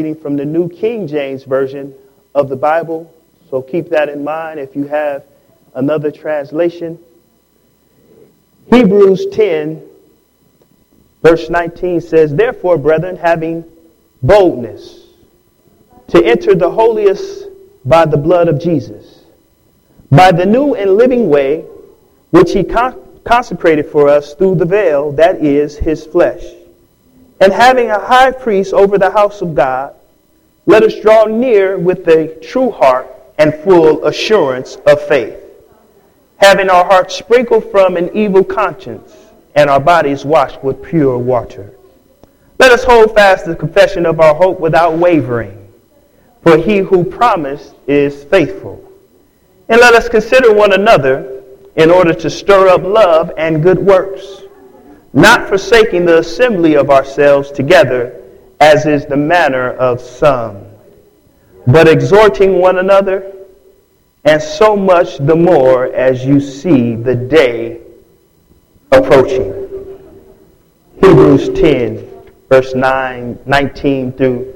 reading from the New King James Version of the Bible. So keep that in mind if you have another translation. Hebrews 10, verse 19 says, "Therefore, brethren, having boldness to enter the holiest by the blood of Jesus, by the new and living way, which he consecrated for us through the veil, that is, his flesh. And having a high priest over the house of God, let us draw near with a true heart and full assurance of faith, having our hearts sprinkled from an evil conscience and our bodies washed with pure water. Let us hold fast the confession of our hope without wavering, for he who promised is faithful. And let us consider one another in order to stir up love and good works, not forsaking the assembly of ourselves together, as is the manner of some, but exhorting one another, and so much the more as you see the day approaching." Hebrews 10, verse 19 through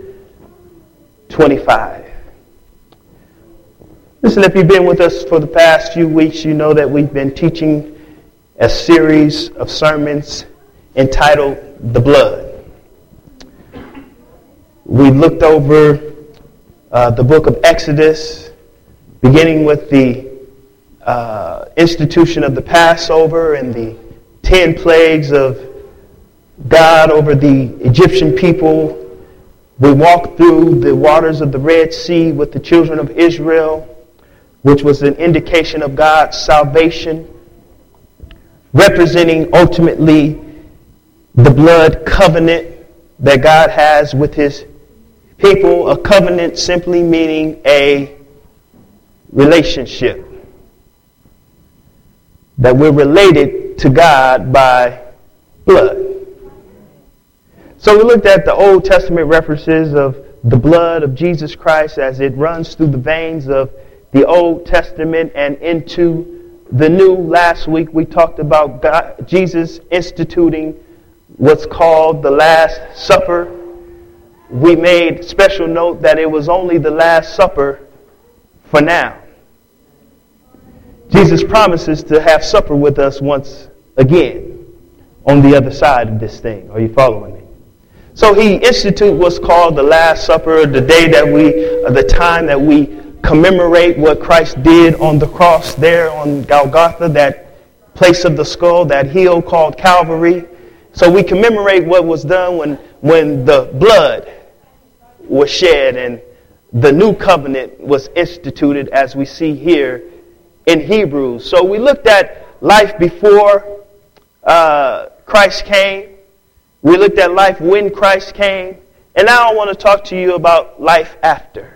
25. Listen, if you've been with us for the past few weeks, you know that we've been teaching a series of sermons entitled The Blood. We looked over the book of Exodus, beginning with the institution of the Passover and the 10 plagues of God over the Egyptian people. We walked through the waters of the Red Sea with the children of Israel, which was an indication of God's salvation, representing ultimately the blood covenant that God has with his people. A covenant simply meaning a relationship, that we're related to God by blood. So we looked at the Old Testament references of the blood of Jesus Christ as it runs through the veins of the Old Testament and into the New. Last week we talked about Jesus instituting what's called the Last Supper. We made special note that it was only the Last Supper for now. Jesus promises to have supper with us once again on the other side of this thing. Are you following me? So he instituted what's called the Last Supper, the time that we commemorate what Christ did on the cross there on Golgotha, that place of the skull, that hill called Calvary. So we commemorate what was done when the blood was shed and the new covenant was instituted, as we see here in Hebrews. So we looked at life before Christ came. We looked at life when Christ came. And now I want to talk to you about life after.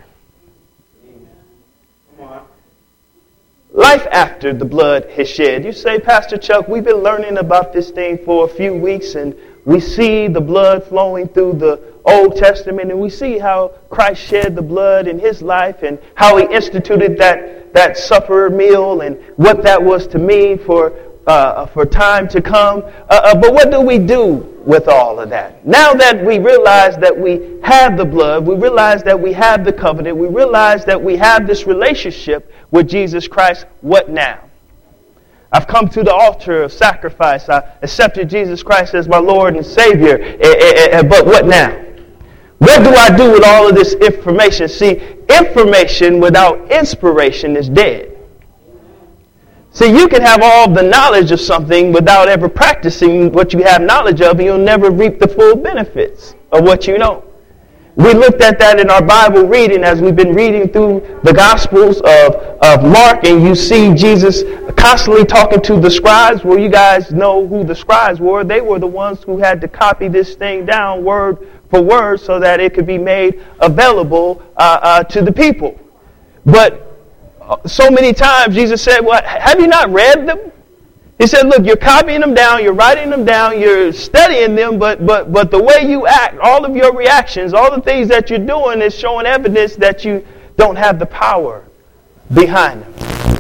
Life after the blood is shed. You say, Pastor Chuck, we've been learning about this thing for a few weeks, and we see the blood flowing through the Old Testament, and we see how Christ shed the blood in his life and how he instituted that supper meal and what that was to mean for time to come. But what do we do with all of that? Now that we realize that we have the blood, we realize that we have the covenant, we realize that we have this relationship with Jesus Christ, what now? I've come to the altar of sacrifice. I accepted Jesus Christ as my Lord and Savior. But what now? What do I do with all of this information? See, information without inspiration is dead. See, you can have all the knowledge of something without ever practicing what you have knowledge of, and you'll never reap the full benefits of what you know. We looked at that in our Bible reading as we've been reading through the Gospels of Mark, and you see Jesus constantly talking to the scribes. Well, you guys know who the scribes were. They were the ones who had to copy this thing down word for word so that it could be made available to the people. But so many times Jesus said, well, have you not read them? He said, look, you're copying them down, you're writing them down, you're studying them, but the way you act, all of your reactions, all the things that you're doing is showing evidence that you don't have the power behind them.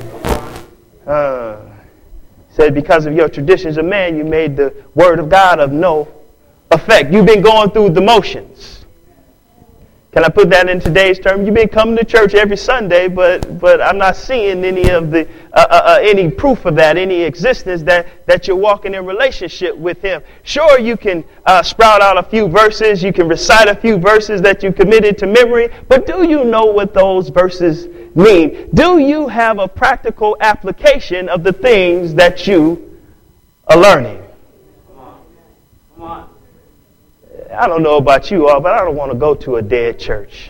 He said, because of your traditions of man, you made the word of God of no effect. You've been going through the motions. Can I put that in today's term? You've been coming to church every Sunday, but I'm not seeing any of the any proof of that, any existence that you're walking in relationship with Him. Sure, you can sprout out a few verses, you can recite a few verses that you committed to memory, but do you know what those verses mean? Do you have a practical application of the things that you are learning? Come on. I don't know about you all, but I don't want to go to a dead church.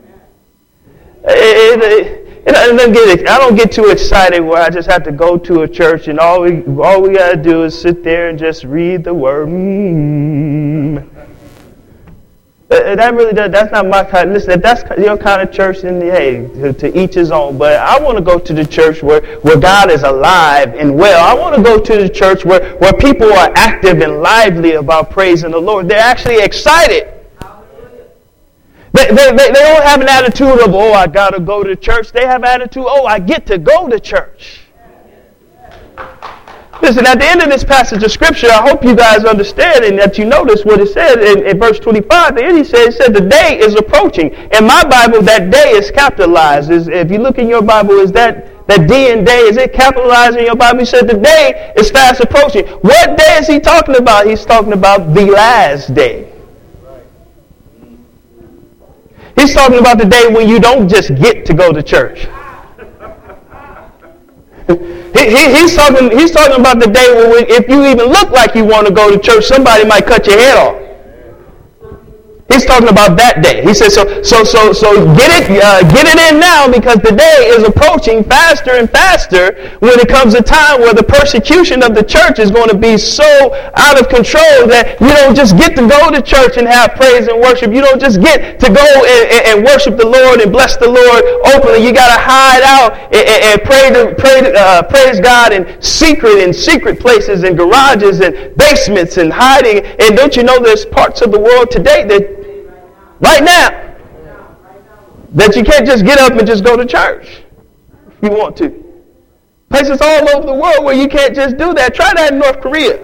I don't get too excited where I just have to go to a church and all we got to do is sit there and just read the word. That really does. That's not my kind. Listen, if that's your kind of church, then hey, to each his own. But I want to go to the church where God is alive and well. I want to go to the church where people are active and lively about praising the Lord. They're actually excited. They don't have an attitude of, oh, I got to go to church. They have an attitude, oh, I get to go to church. Listen, at the end of this passage of Scripture, I hope you guys understand and that you notice what it said in verse 25. There it said the day is approaching. In my Bible, that day is capitalized. If you look in your Bible, is that D in day, is it capitalized in your Bible? He said the day is fast approaching. What day is he talking about? He's talking about the last day. He's talking about the day when you don't just get to go to church. He's talking about the day when if you even look like you want to go to church, somebody might cut your head off. He's talking about that day. He says, so get it in now because the day is approaching faster and faster when it comes a time where the persecution of the church is going to be so out of control that you don't just get to go to church and have praise and worship. You don't just get to go and worship the Lord and bless the Lord openly. You got to hide out and praise God in secret places and garages and basements and hiding. And don't you know there's parts of the world today that right now, that you can't just get up and just go to church if you want to. Places all over the world where you can't just do that. Try that in North Korea.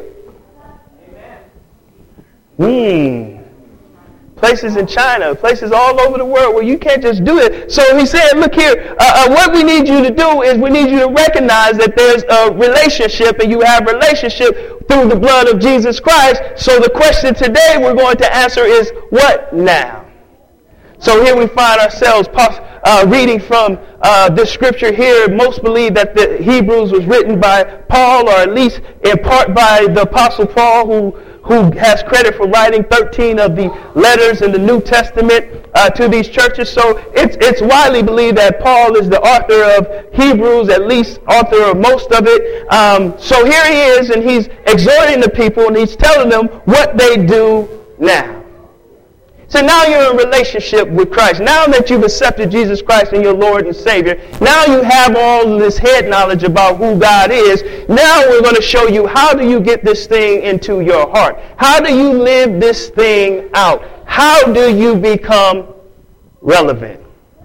Places in China, places all over the world where you can't just do it. So he said, look here, what we need you to do is we need you to recognize that there's a relationship and you have a relationship through the blood of Jesus Christ. So the question today we're going to answer is, what now? So here we find ourselves reading from this scripture here. Most believe that the Hebrews was written by Paul, or at least in part by the Apostle Paul, who has credit for writing 13 of the letters in the New Testament to these churches. So it's widely believed that Paul is the author of Hebrews, at least author of most of it. So here he is, and he's exhorting the people, and he's telling them what they do now. So now you're in a relationship with Christ. Now that you've accepted Jesus Christ as your Lord and Savior, now you have all this head knowledge about who God is. Now we're going to show you how do you get this thing into your heart. How do you live this thing out? How do you become relevant?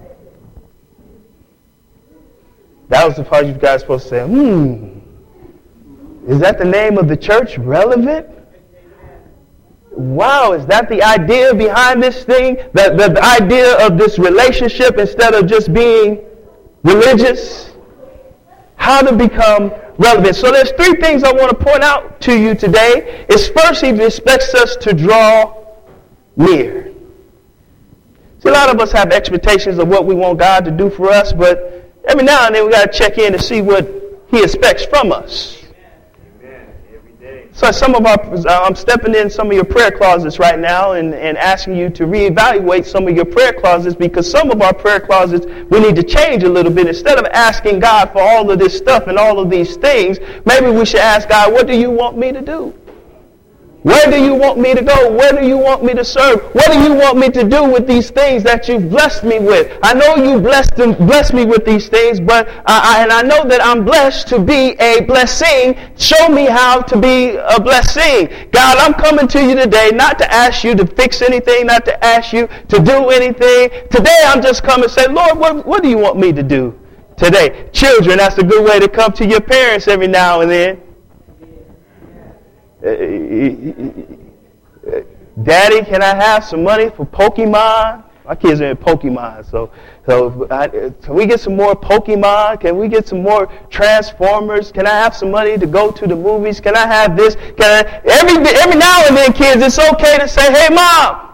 That was the part you guys were supposed to say, is that the name of the church, Relevant? Wow, is that the idea behind this thing? The idea of this relationship instead of just being religious? How to become relevant. So there's three things I want to point out to you today. Is first, he expects us to draw near. See, a lot of us have expectations of what we want God to do for us, but every now and then we got to check in to see what he expects from us. So I'm stepping in some of your prayer closets right now and asking you to reevaluate some of your prayer closets, because some of our prayer closets we need to change a little bit. Instead of asking God for all of this stuff and all of these things, maybe we should ask God, what do you want me to do? Where do you want me to go? Where do you want me to serve? What do you want me to do with these things that you've blessed me with? I know you blessed me with these things, but I know that I'm blessed to be a blessing. Show me how to be a blessing. God, I'm coming to you today not to ask you to fix anything, not to ask you to do anything. Today I'm just coming to say, Lord, what do you want me to do today? Children, that's a good way to come to your parents every now and then. Daddy, can I have some money for Pokemon? My kids are in Pokemon, so can we get some more Pokemon? Can we get some more Transformers? Can I have some money to go to the movies? Can I have this? Every now and then, kids, it's okay to say, hey, Mom,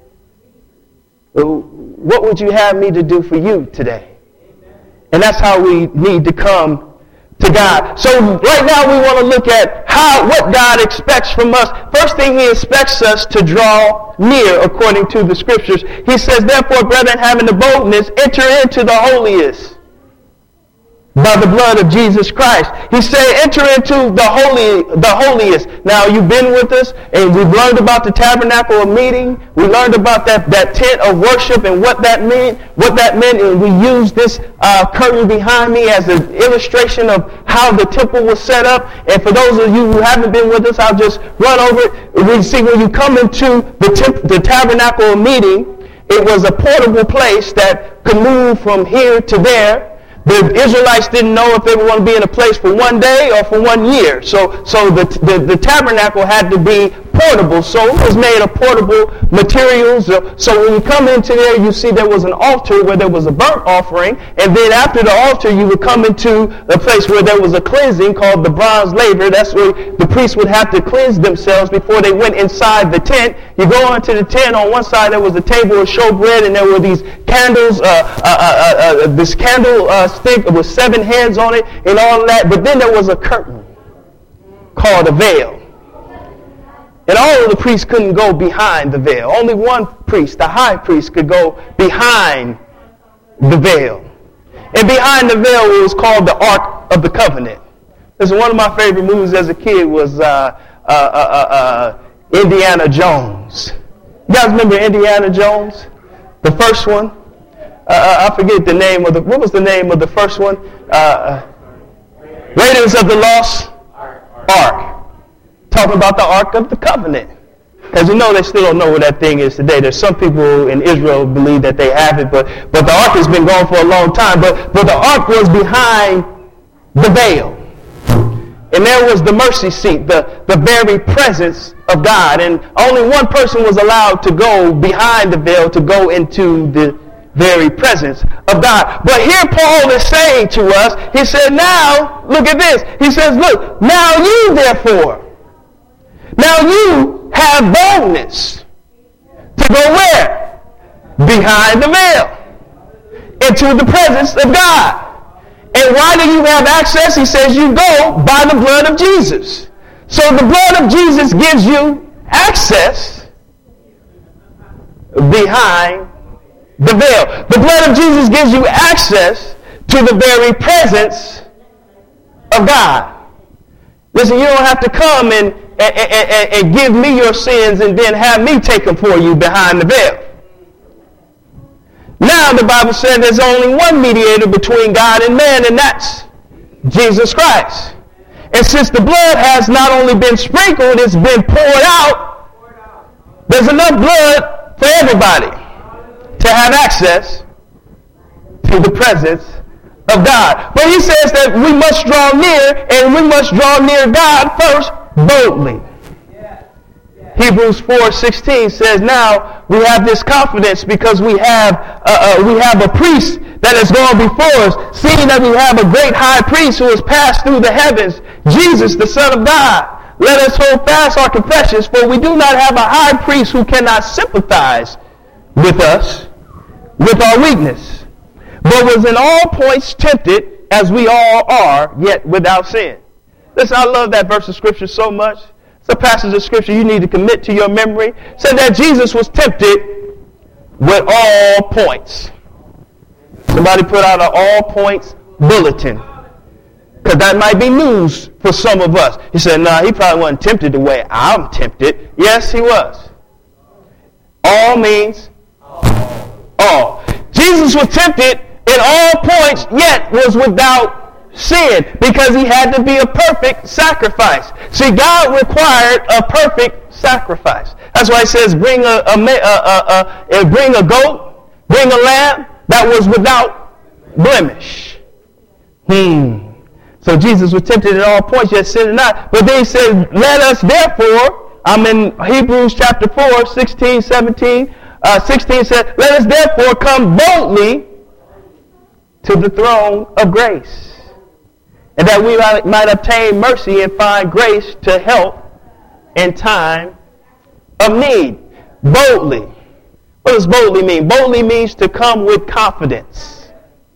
what would you have me to do for you today? And that's how we need to come to God. So right now we want to look at what God expects from us. First thing he expects us to draw near according to the scriptures. He says, therefore, brethren, having the boldness, enter into the holiest by the blood of Jesus Christ. He said, enter into the holiest. Now, you've been with us, and we've learned about the tabernacle of meeting. We learned about that tent of worship and what that meant. And we used this curtain behind me as an illustration of how the temple was set up. And for those of you who haven't been with us, I'll just run over it. We see when you come into the tabernacle of meeting, it was a portable place that could move from here to there. The Israelites didn't know if they were going to be in a place for one day or for 1 year. So the tabernacle had to be portable. So it was made of portable materials. So when you come into there, you see there was an altar where there was a burnt offering. And then after the altar, you would come into a place where there was a cleansing called the bronze laver. That's where the priests would have to cleanse themselves before they went inside the tent. You go into the tent. On one side, there was a table of showbread, and there were these candles, this candle stick with 7 heads on it and all that. But then there was a curtain called a veil. And all of the priests couldn't go behind the veil. Only one priest, the high priest, could go behind the veil. And behind the veil it was called the Ark of the Covenant. Listen, one of my favorite movies as a kid was Indiana Jones. You guys remember Indiana Jones? The first one? I forget the name of what was the name of the first one? Raiders of the Lost Ark. Talking about the Ark of the Covenant. As you know, they still don't know what that thing is today. There's some people in Israel who believe that they have it, but the Ark has been gone for a long time. But the Ark was behind the veil. And there was the mercy seat, the very presence of God. And only one person was allowed to go behind the veil to go into the very presence of God. But here Paul is saying to us, he said, now, look at this. He says, look, now you therefore, now you have boldness to go where? Behind the veil. Into the presence of God. And why do you have access? He says you go by the blood of Jesus. So the blood of Jesus gives you access behind the veil. The blood of Jesus gives you access to the very presence of God. Listen, you don't have to come and give me your sins and then have me take them for you behind the veil. Now the Bible said there's only one mediator between God and man, and that's Jesus Christ. And since the blood has not only been sprinkled, it's been poured out, there's enough blood for everybody to have access to the presence of God. But he says that we must draw near, and we must draw near God first boldly. Hebrews 4:16 says, now we have this confidence because we have a priest that has gone before us, seeing that we have a great high priest who has passed through the heavens, Jesus, the Son of God. Let us hold fast our confessions, for we do not have a high priest who cannot sympathize with us, with our weakness, but was in all points tempted as we all are, yet without sin. Listen, I love that verse of Scripture so much. It's a passage of Scripture you need to commit to your memory. It said that Jesus was tempted with all points. Somebody put out an all points bulletin, because that might be news for some of us. He said, no, he probably wasn't tempted the way I'm tempted. Yes, he was. All means all. Jesus was tempted in all points, yet was without sin, because he had to be a perfect sacrifice. See, God required a perfect sacrifice. That's why he says, bring a goat, bring a lamb that was without blemish. So Jesus was tempted in all points, yet sinned not. But then he said, let us therefore, I'm in Hebrews chapter 4, 16, 17, 16 said, let us therefore come boldly to the throne of grace, and that we might obtain mercy and find grace to help in time of need. Boldly. What does boldly mean? Boldly means to come with confidence.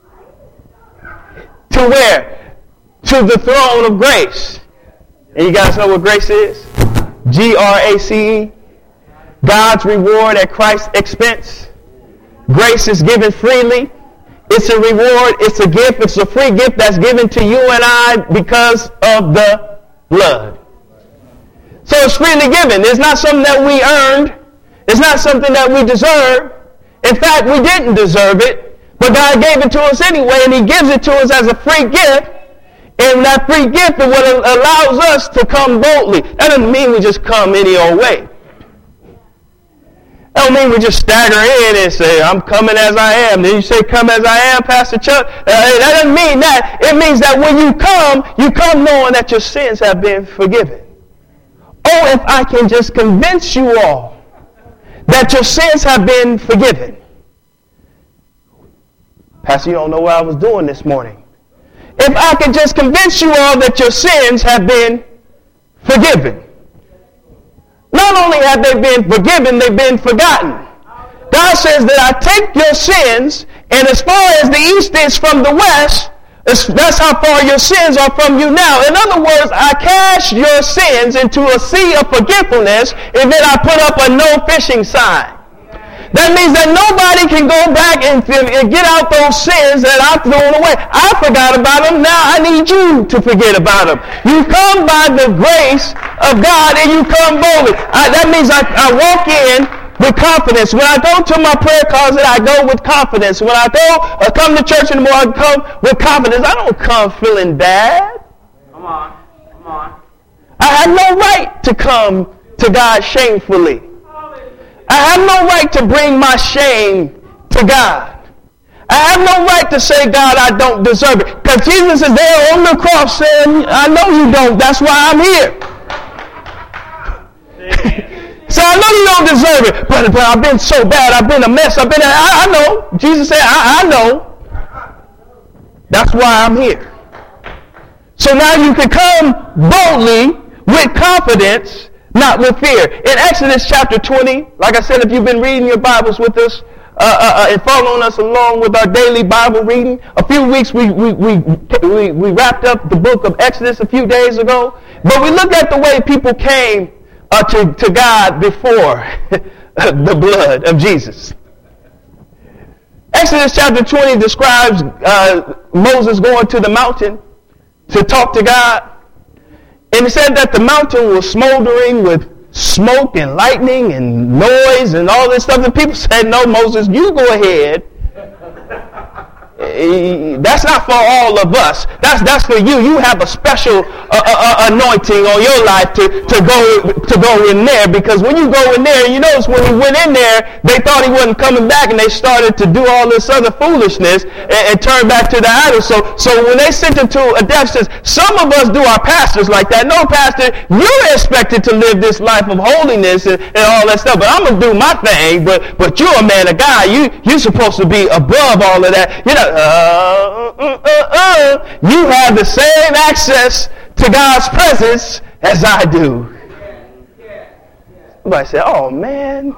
To where? To the throne of grace. And you guys know what grace is? Grace. God's reward at Christ's expense. Grace is given freely. It's a reward. It's a gift. It's a free gift that's given to you and I because of the blood. So it's freely given. It's not something that we earned. It's not something that we deserve. In fact, we didn't deserve it. But God gave it to us anyway, and He gives it to us as a free gift. And that free gift is what allows us to come boldly. That doesn't mean we just come any old way. That don't mean we just stagger in and say, I'm coming as I am. Then you say, come as I am, Pastor Chuck. That doesn't mean that. It means that when you come knowing that your sins have been forgiven. Oh, if I can just convince you all that your sins have been forgiven. Pastor, you don't know what I was doing this morning. If I can just convince you all that your sins have been forgiven. Not only have they been forgiven, they've been forgotten. God says that I take your sins, and as far as the east is from the west, that's how far your sins are from you now. In other words, I cast your sins into a sea of forgetfulness, and then I put up a no fishing sign. That means that nobody can go back and get out those sins that I've thrown away. I forgot about them. Now I need you to forget about them. You come by the grace of God and you come boldly. That means I walk in with confidence. When I go to my prayer closet, I go with confidence. When I come to church in the morning, I come with confidence. I don't come feeling bad. Come on. I have no right to come to God shamefully. I have no right to bring my shame to God. I have no right to say, God, I don't deserve it. Because Jesus is there on the cross saying, I know you don't. That's why I'm here. So I know you don't deserve it. But I've been so bad. I've been a mess. I know. Jesus said, I know. That's why I'm here. So now you can come boldly with confidence, not with fear. In Exodus chapter 20, like I said, if you've been reading your Bibles with us and following us along with our daily Bible reading, a few weeks we wrapped up the book of Exodus a few days ago. But we look at the way people came to God before the blood of Jesus. Exodus chapter 20 describes Moses going to the mountain to talk to God. And it said that the mountain was smoldering with smoke and lightning and noise and all this stuff. And people said, no, Moses, you go ahead. That's not for all of us. That's for you. You have a special anointing on your life to go in there, because when you go in there, you notice when he went in there, they thought he wasn't coming back, and they started to do all this other foolishness and turn back to the idols. So when they sent him to a death sentence, some of us do our pastors like that. No, pastor, you're expected to live this life of holiness and all that stuff, but I'm gonna do my thing. But you're a man of God. You're supposed to be above all of that. You know. You have the same access to God's presence as I do. Somebody said, oh man.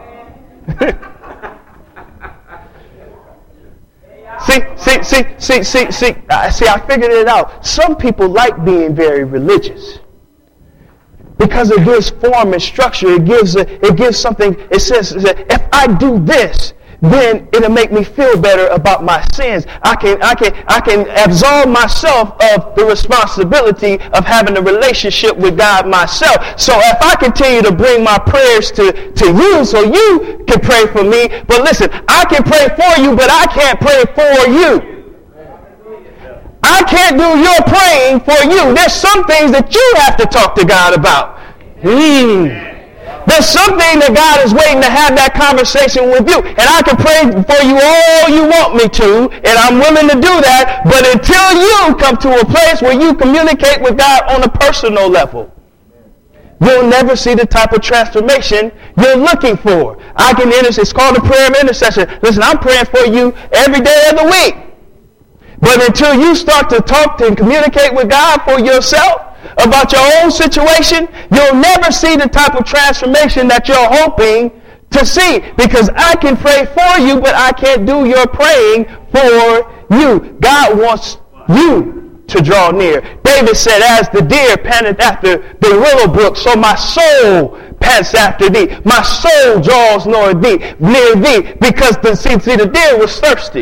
See, I figured it out. Some people like being very religious because it gives form and structure. It gives something. It says, if I do this, then it'll make me feel better about my sins. I can absolve myself of the responsibility of having a relationship with God myself. So if I continue to bring my prayers to you so you can pray for me, but listen, I can pray for you, but I can't pray for you. I can't do your praying for you. There's some things that you have to talk to God about. There's something that God is waiting to have that conversation with you. And I can pray for you all you want me to, and I'm willing to do that. But until you come to a place where you communicate with God on a personal level, you'll never see the type of transformation you're looking for. I can it's called a prayer of intercession. Listen, I'm praying for you every day of the week. But until you start to talk to and communicate with God for yourself about your own situation, you'll never see the type of transformation that you're hoping to see. Because I can pray for you, but I can't do your praying for you. God wants you to draw near. David said, as the deer panteth after the willow brook, so my soul pants after thee. My soul draws near thee. Because the deer was thirsty.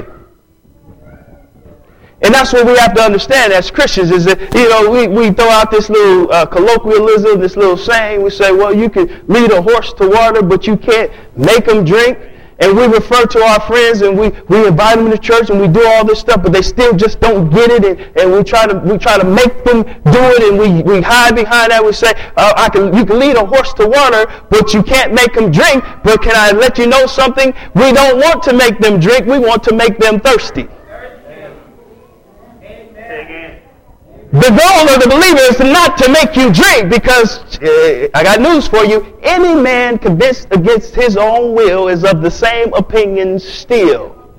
And that's what we have to understand as Christians is that, we throw out this little colloquialism, this little saying. We say, well, you can lead a horse to water, but you can't make them drink. And we refer to our friends and we invite them to church and we do all this stuff, but they still just don't get it. And we try to make them do it, and we hide behind that. We say, you can lead a horse to water, but you can't make them drink. But can I let you know something? We don't want to make them drink. We want to make them thirsty. The goal of the believer is not to make you drink, because I got news for you. Any man convinced against his own will is of the same opinion still.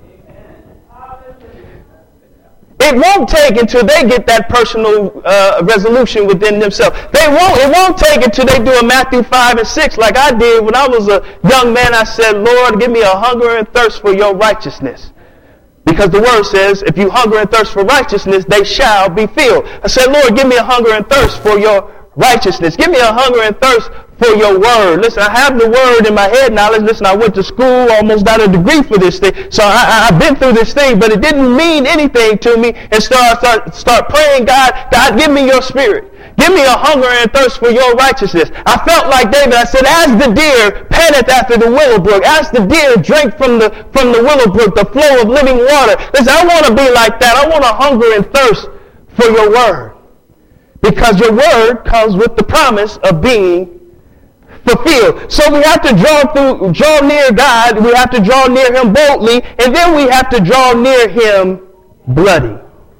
It won't take until they get that personal resolution within themselves. It won't take until they do a Matthew 5 and 6 like I did when I was a young man. I said, Lord, give me a hunger and thirst for your righteousness. Because the word says, if you hunger and thirst for righteousness, they shall be filled. I said, Lord, give me a hunger and thirst for your righteousness. Give me a hunger and thirst for your word. Listen, I have the word in my head knowledge. Listen, I went to school, almost got a degree for this thing. So I've been through this thing, but it didn't mean anything to me. And start praying, God, give me your spirit. Give me a hunger and thirst for your righteousness. I felt like David. I said, as the deer panteth after the willow brook, as the deer drank from the willow brook, the flow of living water. Listen, I want to be like that. I want to hunger and thirst for your word. Because your word comes with the promise of being fulfilled. So we have to draw near God. We have to draw near him boldly. And then we have to draw near him bloody.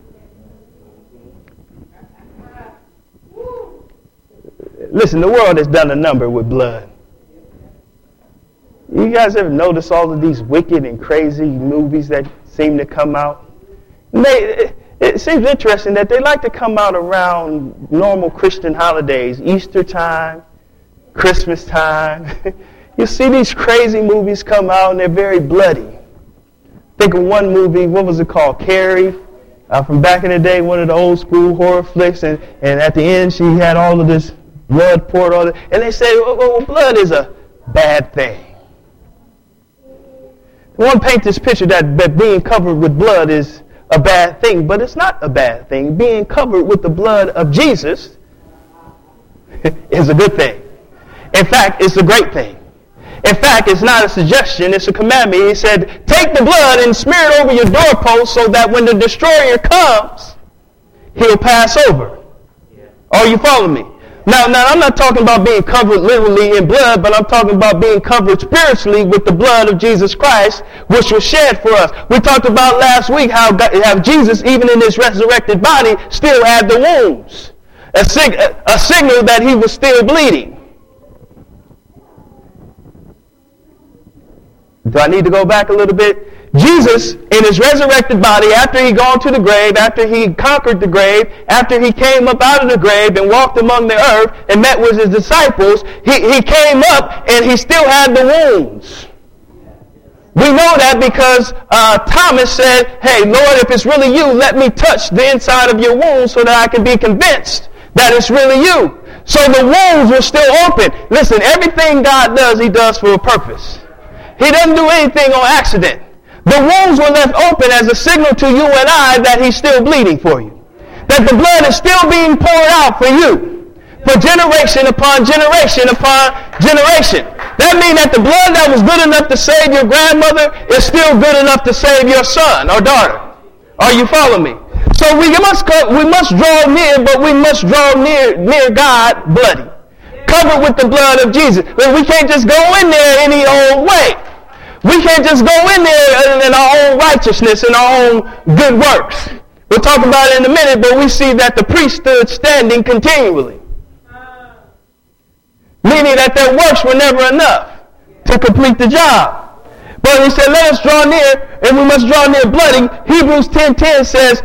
Listen, the world has done a number with blood. You guys ever notice all of these wicked and crazy movies that seem to come out? It seems interesting that they like to come out around normal Christian holidays, Easter time, Christmas time. You see these crazy movies come out and they're very bloody. Think of one movie, what was it called? Carrie, from back in the day, one of the old school horror flicks, and at the end she had all of this blood poured on it. And they say, well, blood is a bad thing. They want to paint this picture that being covered with blood is a bad thing, but it's not a bad thing. Being covered with the blood of Jesus is a good thing. In fact, it's a great thing. In fact, it's not a suggestion, it's a commandment. He said, take the blood and smear it over your doorpost so that when the destroyer comes, he'll pass over. Are you following me? Now, I'm not talking about being covered literally in blood, but I'm talking about being covered spiritually with the blood of Jesus Christ, which was shed for us. We talked about last week how Jesus, even in his resurrected body, still had the wounds. A signal that he was still bleeding. Do I need to go back a little bit? Jesus, in his resurrected body, after he gone to the grave, after he conquered the grave, after he came up out of the grave and walked among the earth and met with his disciples, he came up and he still had the wounds. We know that because Thomas said, hey, Lord, if it's really you, let me touch the inside of your wounds so that I can be convinced that it's really you. So the wounds were still open. Listen, everything God does, he does for a purpose. He doesn't do anything on accident. The wounds were left open as a signal to you and I that he's still bleeding for you. That the blood is still being poured out for you. For generation upon generation upon generation. That means that the blood that was good enough to save your grandmother is still good enough to save your son or daughter. Are you following me? So we must draw near, but we must draw near God bloody. Covered with the blood of Jesus. We can't just go in there any old way. We can't just go in there in our own righteousness and our own good works. We'll talk about it in a minute, but we see that the priest stood standing continually. meaning that their works were never enough to complete the job. But he said, let us draw near, and we must draw near bloody. Hebrews 10:10 says,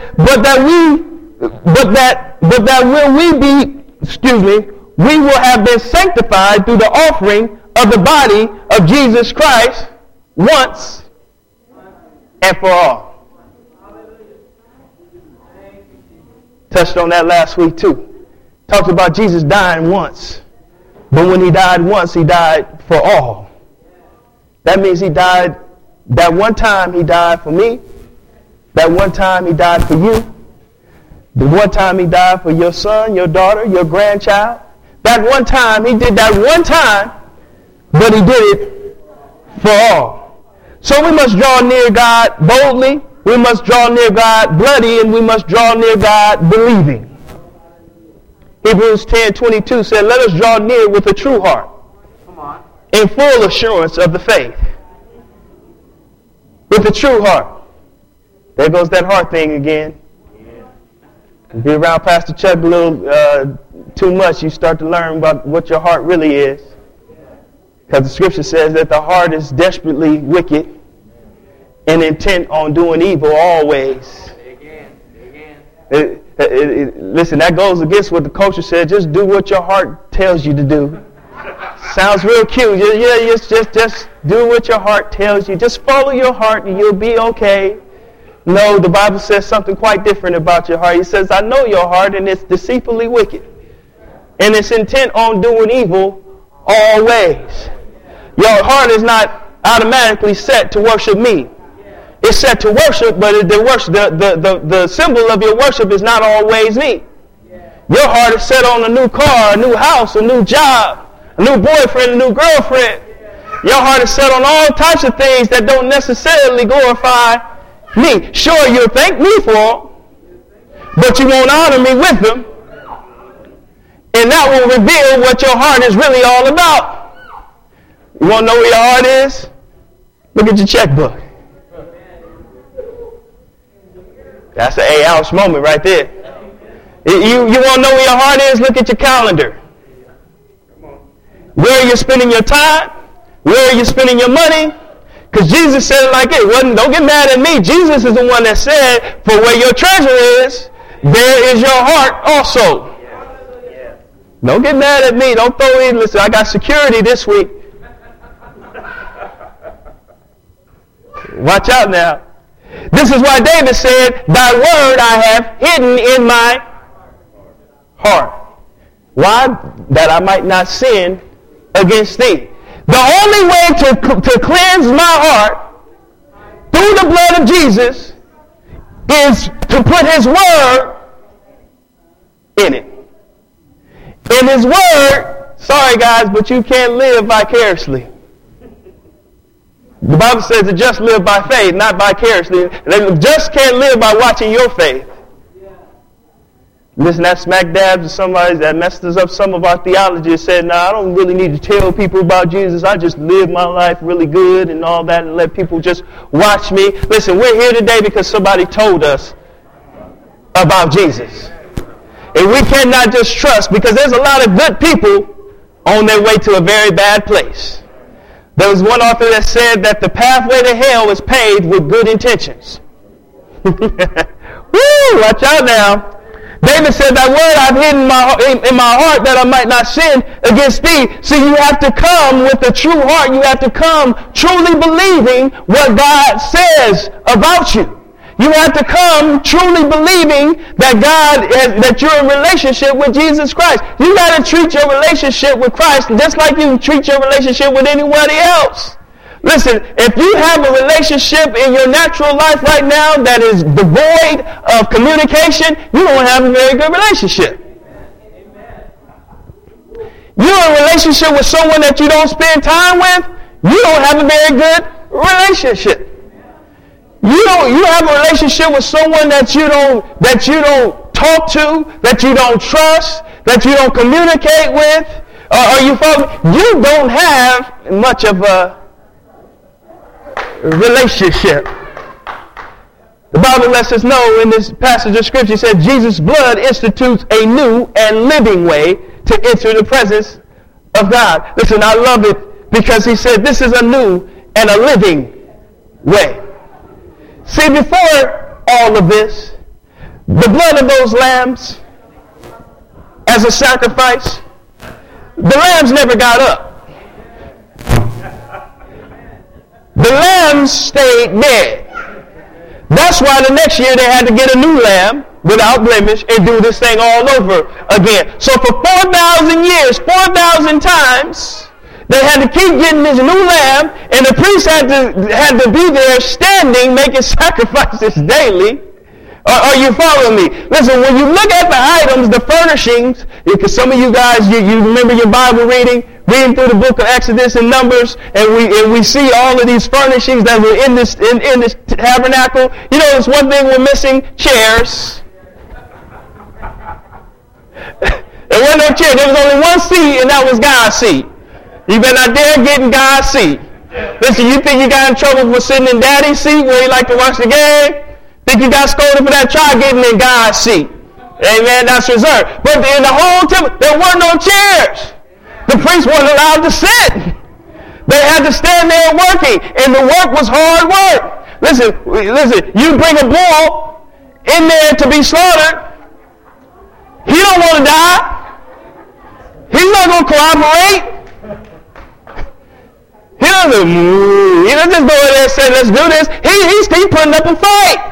we will have been sanctified through the offering of the body of Jesus Christ once and for all. Touched on that last week too. Talked about Jesus dying once. But when he died once, he died for all. That means he died, that one time he died for me. That one time he died for you. The one time he died for your son, your daughter, your grandchild. That one time, he did that one time, but he did it for all. So we must draw near God boldly, we must draw near God bloody, and we must draw near God believing. Hebrews 10:22 said, let us draw near with a true heart, in full assurance of the faith. With a true heart. There goes that heart thing again. If you're around Pastor Chuck a little too much, you start to learn about what your heart really is. Because the scripture says that the heart is desperately wicked and intent on doing evil always. Listen, that goes against what the culture said. Just do what your heart tells you to do. Sounds real cute. Just do what your heart tells you. Just follow your heart and you'll be okay. No, the Bible says something quite different about your heart. It says, I know your heart, and it's deceitfully wicked. And it's intent on doing evil always. Your heart is not automatically set to worship me. It's set to worship, but the symbol of your worship is not always me. Your heart is set on a new car, a new house, a new job, a new boyfriend, a new girlfriend. Your heart is set on all types of things that don't necessarily glorify me. Sure, you'll thank me for them, but you won't honor me with them. And that will reveal what your heart is really all about. You want to know where your heart is? Look at your checkbook. That's an A-ouch moment right there. You want to know where your heart is? Look at your calendar. Where are you spending your time? Where are you spending your money? Because Jesus said it like it. Don't get mad at me. Jesus is the one that said, for where your treasure is, there is your heart also. Don't get mad at me. Don't throw in, listen, I got security this week. Watch out now. This is why David said, thy word I have hidden in my heart. Why? That I might not sin against thee. The only way to cleanse my heart through the blood of Jesus is to put his word in it. In his word, sorry guys, but you can't live vicariously. The Bible says to just live by faith, not vicariously. They just can't live by watching your faith. Listen, that smack dab to somebody that messes up some of our theology and said, I don't really need to tell people about Jesus. I just live my life really good and all that and let people just watch me. Listen, we're here today because somebody told us about Jesus. And we cannot just trust, because there's a lot of good people on their way to a very bad place. There was one author that said that the pathway to hell is paved with good intentions. Woo! Watch out now. David said, thy word I've hidden in my heart that I might not sin against thee. So you have to come with a true heart. You have to come truly believing what God says about you. You have to come truly believing that you're in relationship with Jesus Christ. You got to treat your relationship with Christ just like you treat your relationship with anybody else. Listen, if you have a relationship in your natural life right now that is devoid of communication, you don't have a very good relationship. You're in a relationship with someone that you don't spend time with, you don't have a very good relationship. You have a relationship with someone that you don't talk to, that you don't trust, that you don't communicate with, you don't have much of a relationship. The Bible lets us know in this passage of Scripture, it said Jesus' blood institutes a new and living way to enter the presence of God. Listen, I love it because he said this is a new and a living way. See, before all of this, the blood of those lambs as a sacrifice, the lambs never got up. The lambs stayed dead. That's why the next year they had to get a new lamb without blemish and do this thing all over again. So for 4,000 years, 4,000 times, they had to keep getting this new lamb, and the priest had to be there standing making sacrifices daily. Are you following me? Listen, when you look at the items, the furnishings, because some of you guys, you remember your Bible reading through the book of Exodus and Numbers, and we see all of these furnishings that were in this tabernacle. You know, there's one thing we're missing: chairs. There wasn't no chair. There was only one seat, and that was God's seat. You better not dare get in God's seat. Listen, you think you got in trouble for sitting in Daddy's seat where he like to watch the game? Think you got scolded for that? Try getting in God's seat. Amen. That's reserved. But in the whole temple, there were no chairs. The priests weren't allowed to sit. They had to stand there working, and the work was hard work. Listen. You bring a bull in there to be slaughtered. He don't want to die. He's not going to cooperate. He doesn't just go in there and say, let's do this. He's putting up a fight.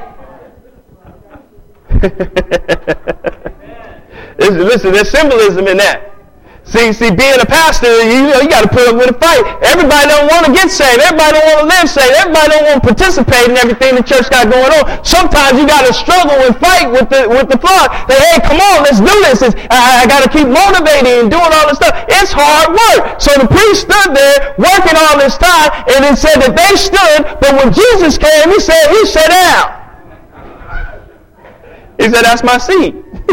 Listen, there's symbolism in that. See, being a pastor, you got to put up with a fight. Everybody don't want to get saved. Everybody don't want to live saved. Everybody don't want to participate in everything the church got going on. Sometimes you got to struggle and fight with the flock. Hey, come on, let's do this. I got to keep motivating and doing all this stuff. It's hard work. So the priest stood there working all this time, and it said that they stood, but when Jesus came, he said, he sat down. He said, that's my seat.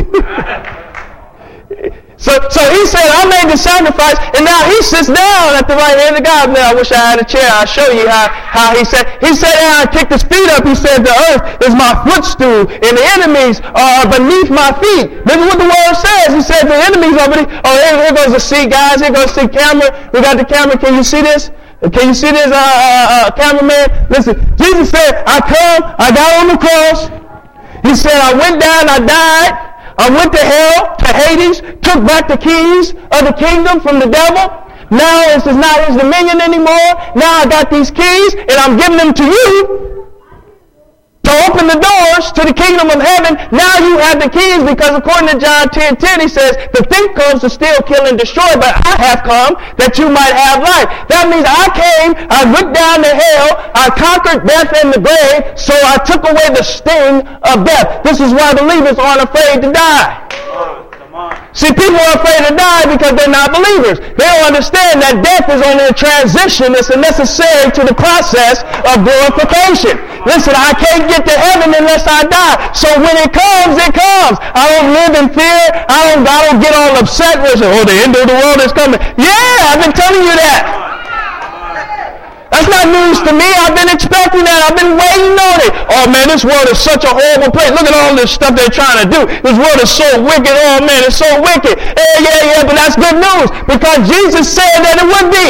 So he said, I made the sacrifice, and now he sits down at the right hand of God. Now, I wish I had a chair. I'll show you how he said down and kicked his feet up. He said, the earth is my footstool, and the enemies are beneath my feet. This is what the word says. He said, the enemies are beneath. Oh, here goes the seat, guys. Here goes the camera. We got the camera. Can you see this? Can you see this, cameraman? Listen, Jesus said, I got on the cross. He said, I went down, I died. I went to hell, to Hades, took back the keys of the kingdom from the devil. Now this is not his dominion anymore. Now I got these keys, and I'm giving them to you to open the doors to the kingdom of heaven. Now you have the keys, because according to John 10:10, he says, the thief comes to steal, kill, and destroy, but I have come that you might have life. That means I came, I went down to hell, I conquered death and the grave, so I took away the sting of death. This is why believers aren't afraid to die. See, people are afraid to die because they're not believers. They don't understand that death is only a transition that's necessary to the process of glorification. Listen, I can't get to heaven unless I die. So when it comes, it comes. I don't live in fear. I don't get all upset with, the end of the world is coming. Yeah, I've been telling you that. That's not news to me. I've been expecting that. I've been waiting on it. Oh, man, this world is such a horrible place. Look at all this stuff they're trying to do. This world is so wicked. Oh, man, it's so wicked. Yeah, but that's good news, because Jesus said that it would be.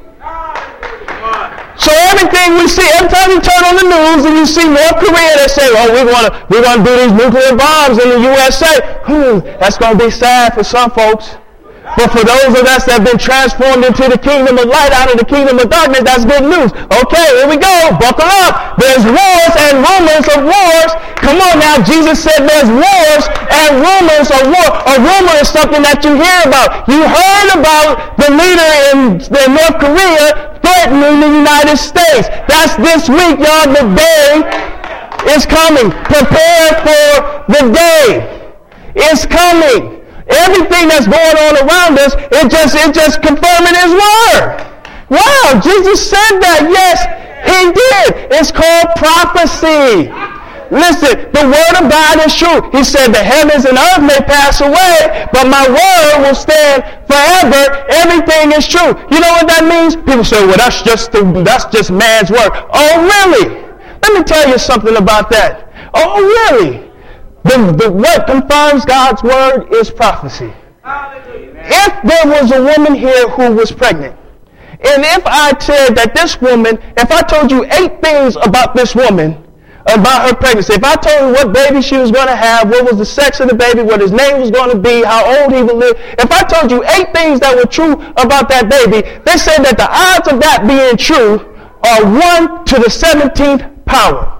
So everything we see, every time you turn on the news and you see North Korea, they say, oh, we're going to do these nuclear bombs in the USA. That's going to be sad for some folks. But for those of us that have been transformed into the kingdom of light out of the kingdom of darkness, that's good news. Okay, here we go. Buckle up. There's wars and rumors of wars. Come on now. Jesus said there's wars and rumors of war. A rumor is something that you hear about. You heard about the leader in North Korea threatening the United States. That's this week, y'all. The day is coming. Prepare for the day. It's coming. Everything that's going on around us, it just confirming his word. Wow, Jesus said that. Yes, he did. It's called prophecy. Listen, the word of God is true. He said the heavens and earth may pass away, but my word will stand forever. Everything is true. You know what that means? People say, well, that's just man's word. Oh, really? Let me tell you something about that. Oh, really? What confirms God's word is prophecy. if there was a woman here who was pregnant, and if I said that this woman, if I told you 8 things about this woman, about her pregnancy, if I told you what baby she was going to have, what was the sex of the baby, what his name was going to be, how old he would live, if I told you 8 things that were true about that baby, they said that the odds of that being true are 1 to the 17th power.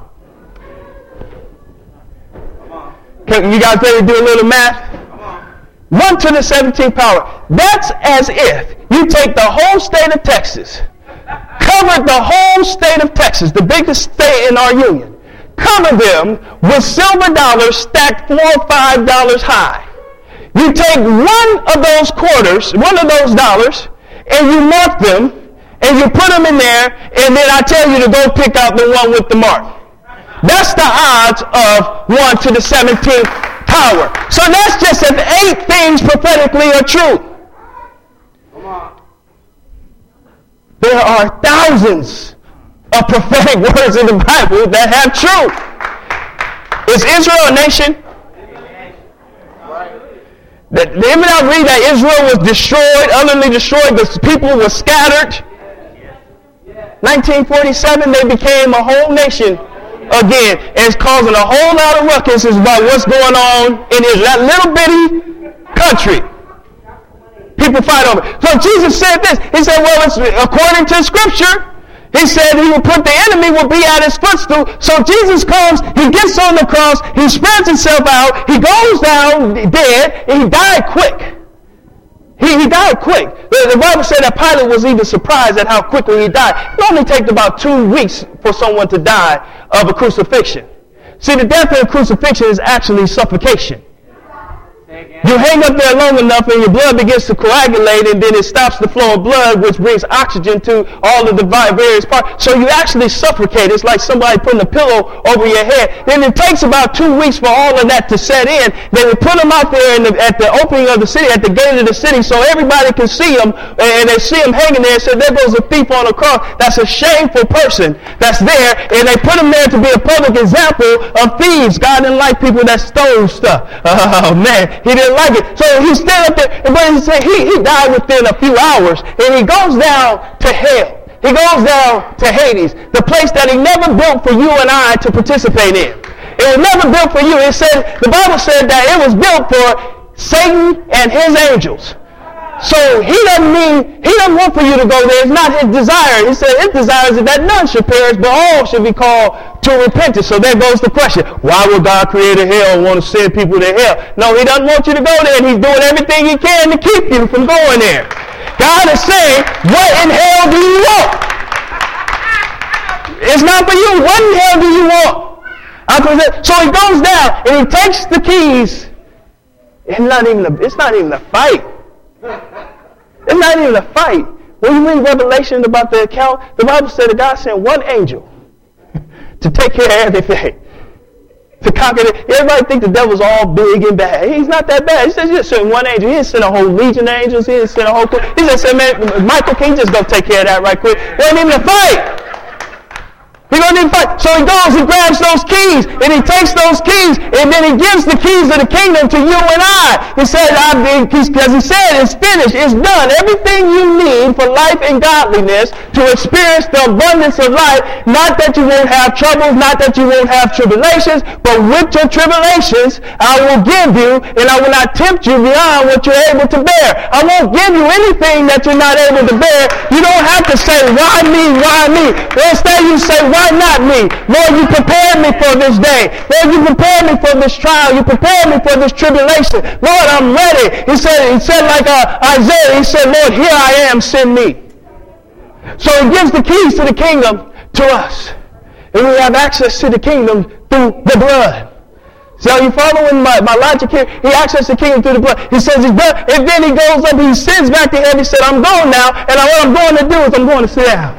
You guys ready to do a little math? 1 to the 17th power. That's as if you take the whole state of Texas, covered the whole state of Texas, the biggest state in our union, cover them with silver dollars stacked $4 or $5 high. You take one of those quarters, one of those dollars, and you mark them, and you put them in there, and then I tell you to go pick out the one with the mark. That's the odds of 1 to the 17th power. So that's just if 8 things prophetically are true. There are thousands of prophetic words in the Bible that have truth. Is Israel a nation? Didn't I read that Israel was destroyed, utterly destroyed, the people were scattered? 1947, they became a whole nation again, and it's causing a whole lot of ruckus about what's going on in Israel. That little bitty country. People fight over it. So Jesus said this. He said, well, it's according to Scripture. He said he will put the enemy will be at his footstool. So Jesus comes, he gets on the cross, he spreads himself out, he goes down dead, and he died quick. He died quick. The Bible said that Pilate was even surprised at how quickly he died. It only takes about 2 weeks for someone to die of a crucifixion. See, the death of a crucifixion is actually suffocation. You hang up there long enough and your blood begins to coagulate, and then it stops the flow of blood, which brings oxygen to all of the various parts. So you actually suffocate. It's like somebody putting a pillow over your head. Then it takes about 2 weeks for all of that to set in. Then we put them out there at the opening of the city, at the gate of the city, so everybody can see them, and they see them hanging there and say, there goes a thief on the cross. That's a shameful person that's there, and they put him there to be a public example of thieves. God didn't like people that stole stuff. Oh, man. He didn't like it. So he stood up there, but he said he died within a few hours, and he goes down to hell. He goes down to Hades, the place that he never built for you and I to participate in. It was never built for you. It said, the Bible said that it was built for Satan and his angels. So he doesn't want for you to go there. It's not his desire. He said his desire is that none should perish, but all should be called to repentance. So there goes the question. Why would God create a hell and want to send people to hell? No, he doesn't want you to go there, and he's doing everything he can to keep you from going there. God is saying, what in hell do you want? It's not for you. What in hell do you want? So he goes down, and he takes the keys. It's not even a fight. It's not even a fight. When you read Revelation about the account, the Bible said that God sent one angel to take care of everything, to conquer it. Everybody think the devil's all big and bad. He's not that bad. He said he just sent one angel. He didn't send a whole legion of angels. He didn't send a whole... He just said, man, Michael, can you just go take care of that right quick? It wasn't even a fight. He don't even fight. So he goes, he grabs those keys, and he takes those keys, and then he gives the keys of the kingdom to you and I. He said, because he said, it's finished, it's done. Everything you need for life and godliness to experience the abundance of life, not that you won't have troubles, not that you won't have tribulations, but with your tribulations, I will give you, and I will not tempt you beyond what you're able to bear. I won't give you anything that you're not able to bear. You don't have to say, why me, why me? Instead you say, why not me? Lord, you prepared me for this day. Lord, you prepared me for this trial. You prepared me for this tribulation. Lord, I'm ready. He said like Isaiah, he said, Lord, here I am, send me. So he gives the keys to the kingdom to us. And we have access to the kingdom through the blood. So are you following my logic here? He accesses the kingdom through the blood. He says he's done. And then he goes up, he sends back to heaven. He said, I'm going now. And what I'm going to do is I'm going to sit down.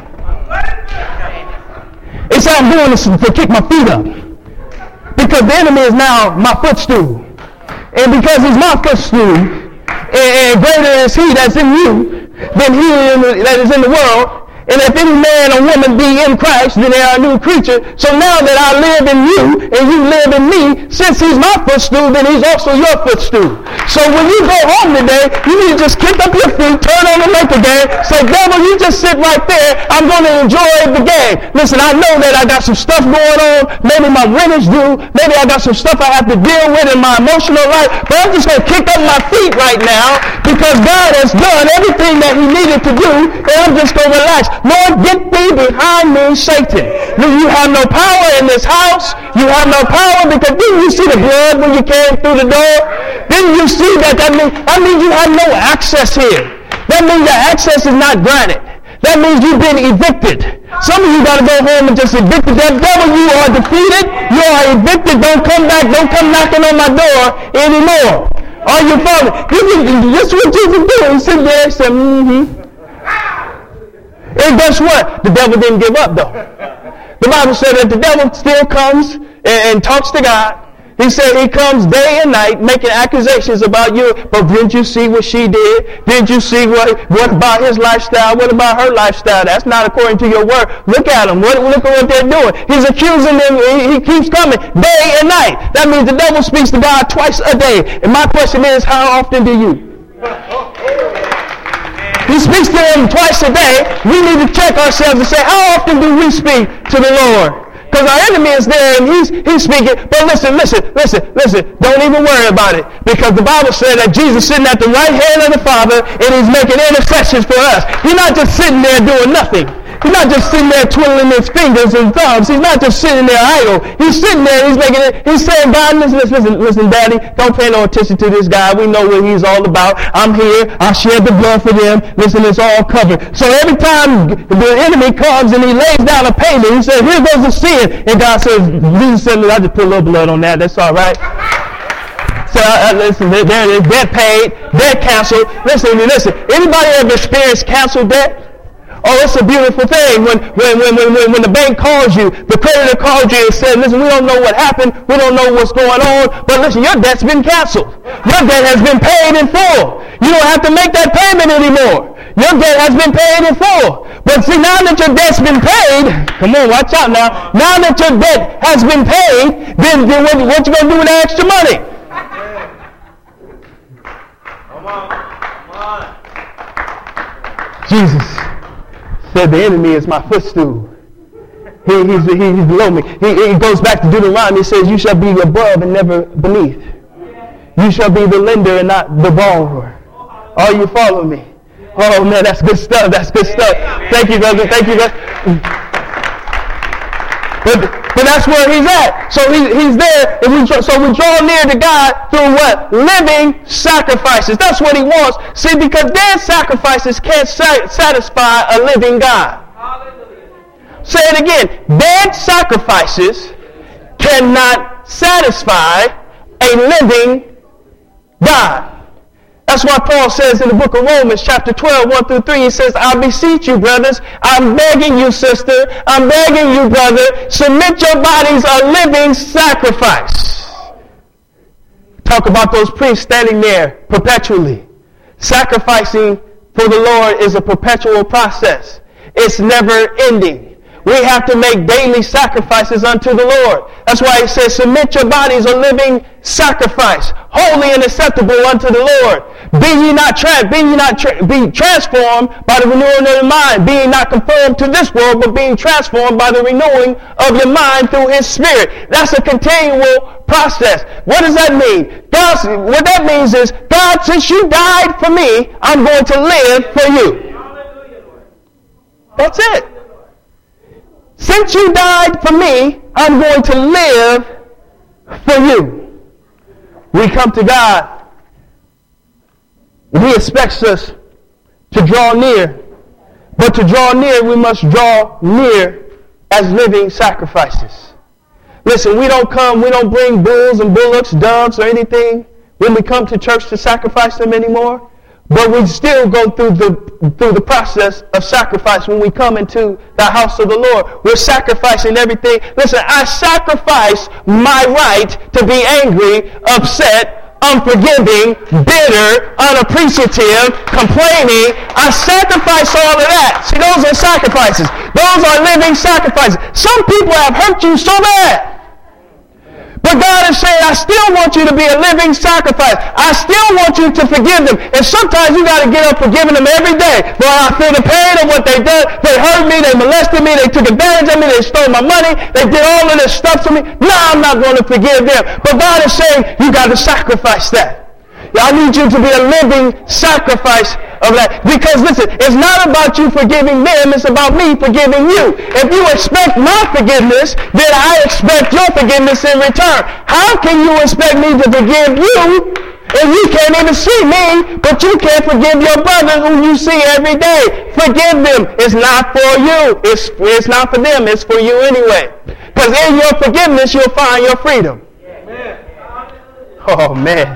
He said, I'm doing this to kick my feet up. Because the enemy is now my footstool. And because he's my footstool, and greater is he that's in you than he that is in the world, And if any man or woman be in Christ, then they are a new creature. So now that I live in you and you live in me, since he's my footstool, then he's also your footstool. So when you go home today, you need to just kick up your feet, turn on the liquor game, say, devil, you just sit right there. I'm going to enjoy the game. Listen, I know that I got some stuff going on. Maybe my rent is due. Maybe I got some stuff I have to deal with in my emotional life. But I'm just going to kick up my feet right now because God has done everything that he needed to do, and I'm just going to relax. Lord, get thee behind me, Satan. You have no power in this house. You have no power because didn't you see the blood when you came through the door? Didn't you see that? That means you have no access here. That means your access is not granted. That means you've been evicted. Some of you got to go home and just evict the devil. You are defeated. You are evicted. Don't come back. Don't come knocking on my door anymore. Are you following? This is what Jesus did. He sit there and said, And guess what? The devil didn't give up, though. The Bible said that the devil still comes and talks to God. He said he comes day and night making accusations about you. But didn't you see what she did? Didn't you see what about his lifestyle? What about her lifestyle? That's not according to your word. Look at them. Look at what they're doing. He's accusing them. He keeps coming day and night. That means the devil speaks to God twice a day. And my question is, how often do you? He speaks to him twice a day. We need to check ourselves and say, how often do we speak to the Lord? Because our enemy is there and he's speaking. But listen. Don't even worry about it. Because the Bible said that Jesus is sitting at the right hand of the Father and he's making intercessions for us. He's not just sitting there doing nothing. He's not just sitting there twiddling his fingers and thumbs. He's not just sitting there idle. He's sitting there, he's saying, God, listen, Daddy, don't pay no attention to this guy. We know what he's all about. I'm here. I shed the blood for them. Listen, it's all covered. So every time the enemy comes and he lays down a payment, he says, here goes the sin. And God says, Jesus said, I just put a little blood on that. That's all right. So listen, there it is. Debt paid. Debt canceled. Listen. Anybody ever experienced canceled debt? Oh, it's a beautiful thing when the bank calls you, the creditor calls you and says, listen, we don't know what happened, we don't know what's going on, but listen, your debt's been canceled. Your debt has been paid in full. You don't have to make that payment anymore. Your debt has been paid in full. But see, now that your debt's been paid, come on, watch out now. Now that your debt has been paid, then what you going to do with the extra money? Come on. Jesus said the enemy is my footstool. He's below me. He goes back to Deuteronomy. He says, you shall be above and never beneath. You shall be the lender and not the borrower. Are you following me? Oh, man, that's good stuff. That's good stuff. Thank you, brother. But that's where he's at. So he's there. And so we draw near to God through what? Living sacrifices. That's what he wants. See, because dead sacrifices can't satisfy a living God. Hallelujah. Say it again. Dead sacrifices cannot satisfy a living God. That's why Paul says in the book of Romans, chapter 12, 1 through 3, he says, I beseech you, brothers, I'm begging you, sister, I'm begging you, brother, submit your bodies a living sacrifice. Talk about those priests standing there perpetually. Sacrificing for the Lord is a perpetual process. It's never ending. We have to make daily sacrifices unto the Lord. That's why he says, submit your bodies a living sacrifice, holy and acceptable unto the Lord. Be transformed by the renewing of your mind. Being not conformed to this world, but being transformed by the renewing of your mind through his Spirit. That's a continual process. What does that mean? What that means is, God, since you died for me, I'm going to live for you. That's it. Since you died for me, I'm going to live for you. We come to God. He expects us to draw near. But to draw near, we must draw near as living sacrifices. Listen, we don't bring bulls and bullocks, doves, or anything when we come to church to sacrifice them anymore. But we still go through the process of sacrifice when we come into the house of the Lord. We're sacrificing everything. Listen, I sacrifice my right to be angry, upset, unforgiving, bitter, unappreciative, complaining. I sacrifice all of that. See, those are sacrifices. Those are living sacrifices. Some people have hurt you so bad. But God is saying, I still want you to be a living sacrifice. I still want you to forgive them. And sometimes you got to get up forgiving them every day. Lord, I feel the pain of what they done. They hurt me. They molested me. They took advantage of me. They stole my money. They did all of this stuff to me. No, I'm not going to forgive them. But God is saying, you got to sacrifice that. I need you to be a living sacrifice of that. Because listen, it's not about you forgiving them, it's about me forgiving you. If you expect my forgiveness, then I expect your forgiveness in return. How can you expect me to forgive you if you can't even see me, but you can't forgive your brother who you see every day? Forgive them. It's not for you. It's not for them. It's for you anyway. Because in your forgiveness, you'll find your freedom. Oh, man.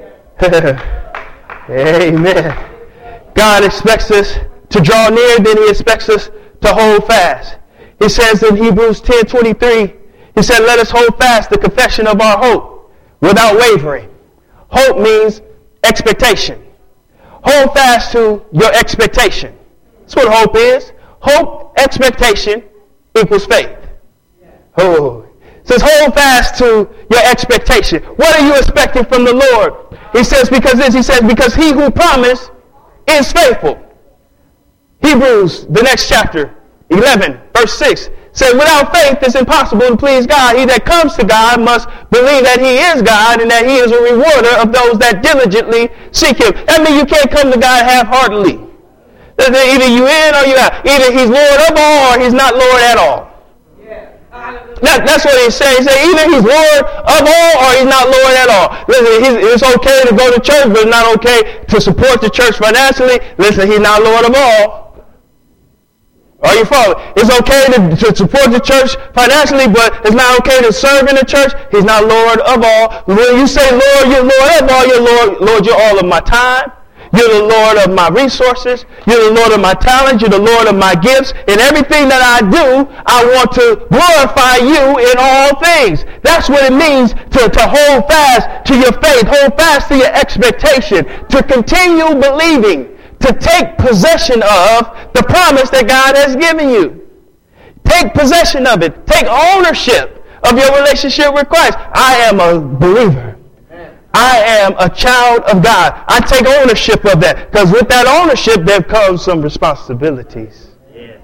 Amen. God expects us to draw near, then he expects us to hold fast. He says in Hebrews 10:23, he said, let us hold fast the confession of our hope without wavering. Hope means expectation. Hold fast to your expectation. That's what hope is. Hope, expectation equals faith. Oh. It says hold fast to your expectation. What are you expecting from the Lord? He says because he who promised is faithful. Hebrews, the next chapter, 11, verse 6, says, without faith it's impossible to please God. He that comes to God must believe that he is God and that he is a rewarder of those that diligently seek him. That means you can't come to God half-heartedly. Either you in or you out. Either he's Lord of all or he's not Lord at all. That's what he's saying. He said either he's Lord of all or he's not Lord at all. Listen, it's okay to go to church, but it's not okay to support the church financially. Listen, he's not Lord of all. Are you following? It's okay to support the church financially, but it's not okay to serve in the church. He's not Lord of all. When you say Lord, you're Lord of all. You're Lord, you're all of my time. You're the Lord of my resources. You're the Lord of my talent. You're the Lord of my gifts. In everything that I do, I want to glorify you in all things. That's what it means to hold fast to your faith. Hold fast to your expectation. To continue believing. To take possession of the promise that God has given you. Take possession of it. Take ownership of your relationship with Christ. I am a believer. I am a child of God. I take ownership of that. Because with that ownership, there comes some responsibilities. Yeah.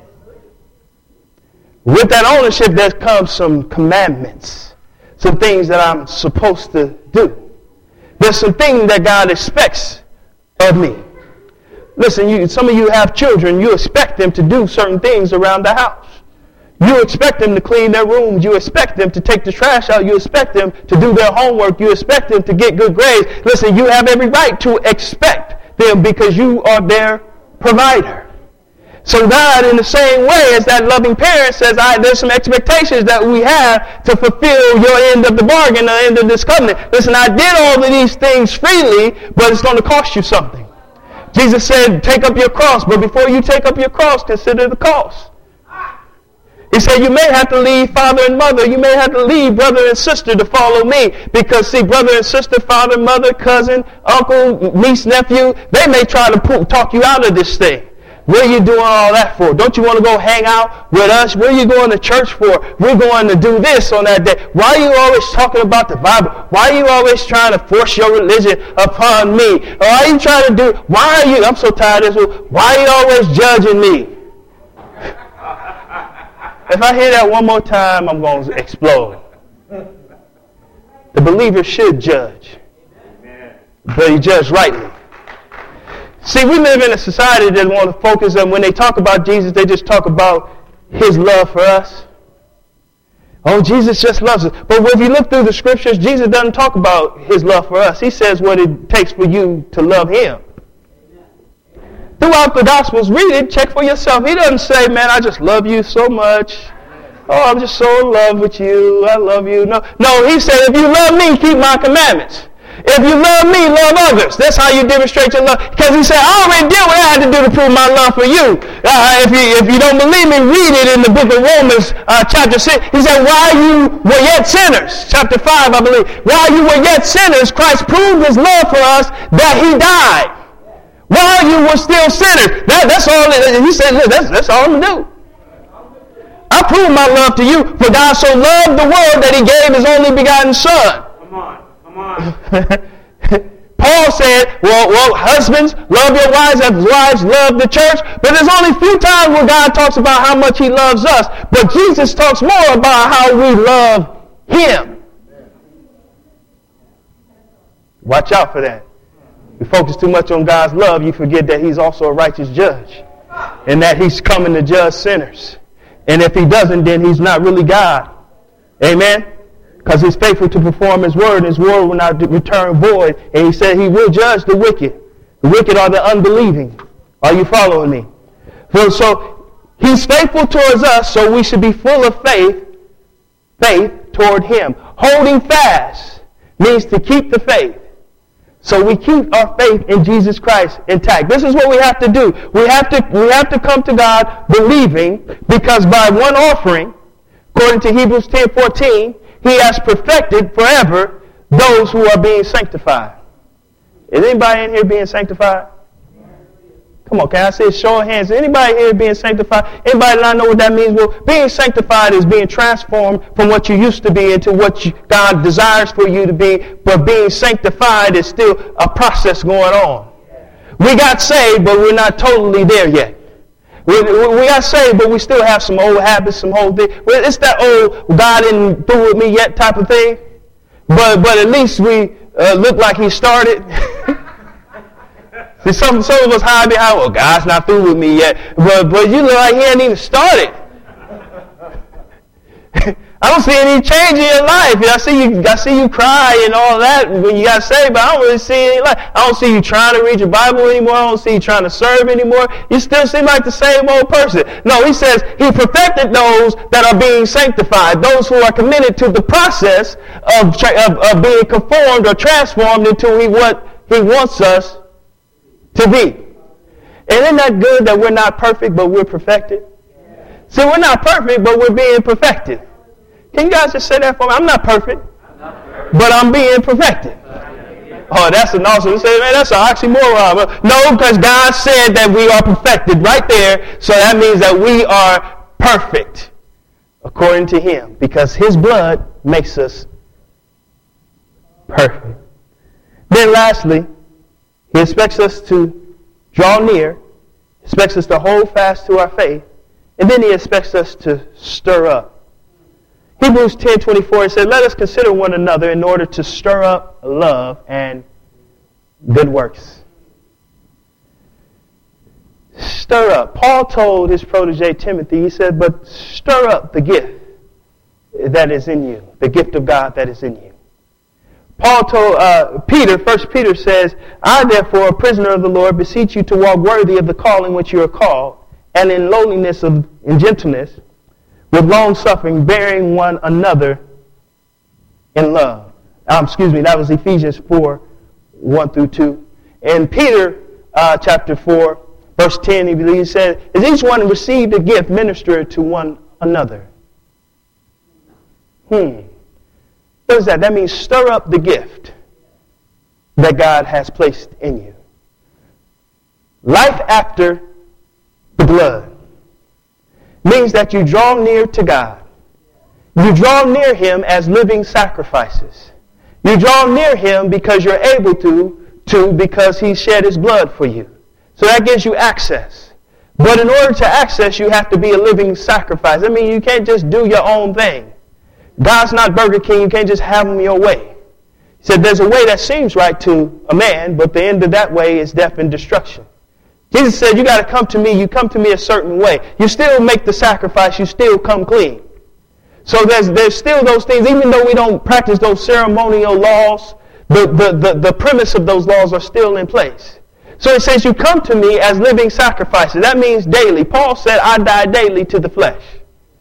With that ownership, there comes some commandments. Some things that I'm supposed to do. There's some things that God expects of me. Listen, some of you have children. You expect them to do certain things around the house. You expect them to clean their rooms. You expect them to take the trash out. You expect them to do their homework. You expect them to get good grades. Listen, you have every right to expect them because you are their provider. So God, in the same way as that loving parent says, there's some expectations that we have to fulfill your end of the bargain, the end of this covenant. Listen, I did all of these things freely, but it's going to cost you something. Jesus said, take up your cross, but before you take up your cross, consider the cost. He said, you may have to leave father and mother. You may have to leave brother and sister to follow me. Because, see, brother and sister, father, mother, cousin, uncle, niece, nephew, they may try to talk you out of this thing. What are you doing all that for? Don't you want to go hang out with us? What are you going to church for? We're going to do this on that day. Why are you always talking about the Bible? Why are you always trying to force your religion upon me? Or are you trying to do, I'm so tired of this. Why are you always judging me? If I hear that one more time, I'm going to explode. The believer should judge. But he judged rightly. See, we live in a society that want to focus on when they talk about Jesus, they just talk about his love for us. Oh, Jesus just loves us. But if you look through the scriptures, Jesus doesn't talk about his love for us. He says what it takes for you to love him. Throughout the Gospels, read it, check for yourself. He doesn't say, man, I just love you so much. Oh, I'm just so in love with you. I love you. No, he said, if you love me, keep my commandments. If you love me, love others. That's how you demonstrate your love. Because he said, I already did what I had to do to prove my love for you. If you don't believe me, read it in the book of Romans chapter 6. He said, while you were yet sinners, chapter 5, I believe, while you were yet sinners, Christ proved his love for us that he died. While you were still sinners. That's all. He said, that's all I'm going to do. I prove my love to you, for God so loved the world that he gave his only begotten Son. Come on. Paul said, well, husbands, love your wives as wives love the church. But there's only a few times where God talks about how much he loves us. But Jesus talks more about how we love him. Watch out for that. You focus too much on God's love, you forget that he's also a righteous judge. And that he's coming to judge sinners. And if he doesn't, then he's not really God. Amen? Because he's faithful to perform his word, and his word will not return void. And he said he will judge the wicked. The wicked are the unbelieving. Are you following me? So he's faithful towards us, so we should be full of faith toward him. Holding fast means to keep the faith. So we keep our faith in Jesus Christ intact. This is what we have to do. We have to come to God believing, because by one offering, according to Hebrews 10:14, he has perfected forever those who are being sanctified. Is anybody in here being sanctified? Come on, can I say show of hands? Is anybody here being sanctified? Anybody not know what that means? Well, being sanctified is being transformed from what you used to be into what God desires for you to be. But being sanctified is still a process going on. We got saved, but we're not totally there yet. We got saved, but we still have some old habits, some old things. It's that old God isn't through with me yet type of thing. But at least we look like he started. See, some of us hide behind, well, God's not through with me yet. But you look like he ain't even started. I don't see any change in your life. I see you cry and all that when you got saved, but I don't really see any life. I don't see you trying to read your Bible anymore. I don't see you trying to serve anymore. You still seem like the same old person. No, he says he perfected those that are being sanctified, those who are committed to the process of being conformed or transformed into what he wants us to be. And isn't that good that we're not perfect, but we're perfected? See, we're not perfect, but we're being perfected. Can you guys just say that for me? I'm not perfect, but I'm being perfected. Oh, that's an awesome. You say, man, that's an oxymoron. No, because God said that we are perfected right there. So that means that we are perfect according to him, because his blood makes us perfect. Then lastly, he expects us to draw near, expects us to hold fast to our faith, and then he expects us to stir up. Hebrews 10:24 said, let us consider one another in order to stir up love and good works. Stir up. Paul told his protege Timothy, he said, but stir up the gift that is in you, the gift of God that is in you. Paul told Peter, 1 Peter says, I therefore, a prisoner of the Lord, beseech you to walk worthy of the calling which you are called, and in lowliness and gentleness, with long suffering, bearing one another in love. That was Ephesians 4:1-2. And Peter, chapter 4, verse 10, he said, as each one received a gift, minister to one another. What is that? That means stir up the gift that God has placed in you. Life after the blood means that you draw near to God. You draw near him as living sacrifices. You draw near him because you're able to because he shed his blood for you. So that gives you access. But in order to access, you have to be a living sacrifice. I mean, you can't just do your own thing. God's not Burger King. You can't just have him your way. He said there's a way that seems right to a man, but the end of that way is death and destruction. Jesus said, you got to come to me. You come to me a certain way. You still make the sacrifice. You still come clean. So there's still those things, even though we don't practice those ceremonial laws, the premise of those laws are still in place. So it says you come to me as living sacrifices. That means daily. Paul said, I die daily to the flesh.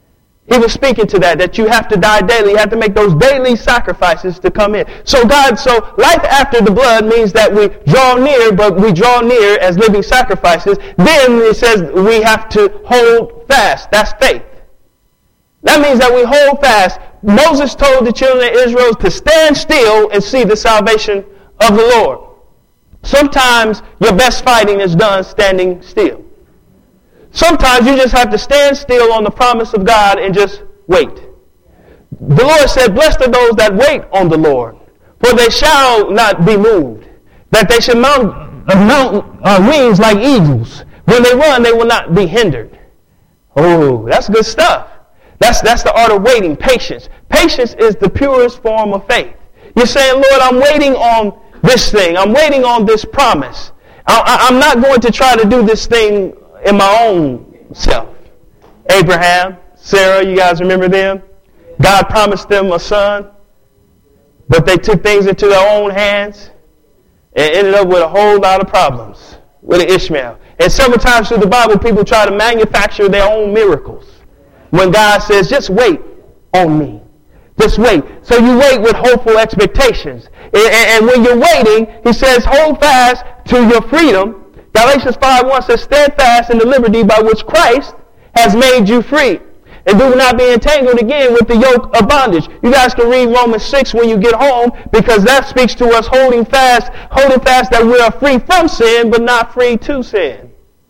He was speaking to that you have to die daily. You have to make those daily sacrifices to come in. So life after the blood means that we draw near, but we draw near as living sacrifices. Then it says we have to hold fast. That's faith. That means that we hold fast. Moses told the children of Israel to stand still and see the salvation of the Lord. Sometimes your best fighting is done standing still. Sometimes you just have to stand still on the promise of God and just wait. The Lord said, blessed are those that wait on the Lord, for they shall not be moved, that they should mount wings like eagles. When they run, they will not be hindered. Oh, that's good stuff. That's the art of waiting, patience. Patience is the purest form of faith. You're saying, Lord, I'm waiting on this thing. I'm waiting on this promise. I'm not going to try to do this thing in my own self. Abraham, Sarah, you guys remember them? God promised them a son, but they took things into their own hands and ended up with a whole lot of problems with Ishmael. And several times through the Bible, people try to manufacture their own miracles. When God says, just wait on me. Just wait. So you wait with hopeful expectations. And when you're waiting, he says, hold fast to your freedom. Galatians 5:1 says, stand fast in the liberty by which Christ has made you free. And do not be entangled again with the yoke of bondage. You guys can read Romans 6 when you get home, because that speaks to us holding fast that we are free from sin, but not free to sin.